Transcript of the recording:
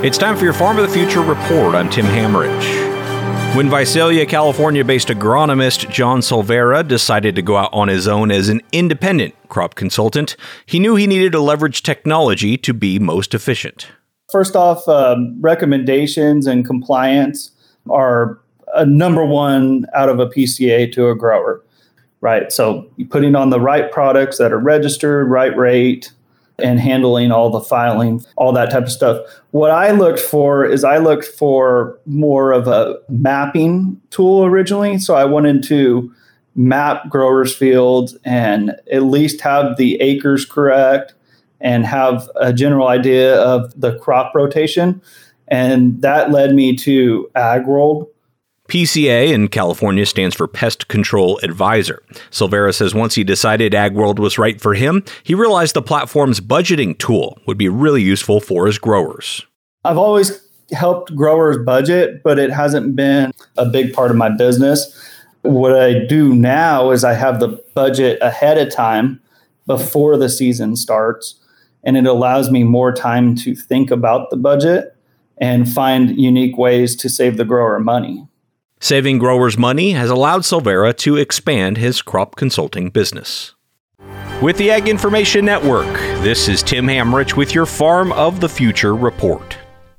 It's time for your Farm of the Future report. I'm Tim Hamrich. When Visalia, California-based agronomist John Silvera decided to go out on his own as an independent crop consultant, he knew he needed to leverage technology to be most efficient. First off, recommendations and compliance are number one out of a PCA to a grower, right? So you're putting on the right products that are registered, right rate, and handling all the filing, all that type of stuff. What I looked for more of a mapping tool originally. So I wanted to map growers' fields and at least have the acres correct and have a general idea of the crop rotation. And that led me to AgWorld. PCA in California stands for Pest Control Advisor. Silvera says once he decided AgWorld was right for him, he realized the platform's budgeting tool would be really useful for his growers. I've always helped growers budget, but it hasn't been a big part of my business. What I do now is I have the budget ahead of time before the season starts, and it allows me more time to think about the budget and find unique ways to save the grower money. Saving growers money has allowed Silvera to expand his crop consulting business. With the Ag Information Network, this is Tim Hamrich with your Farm of the Future report.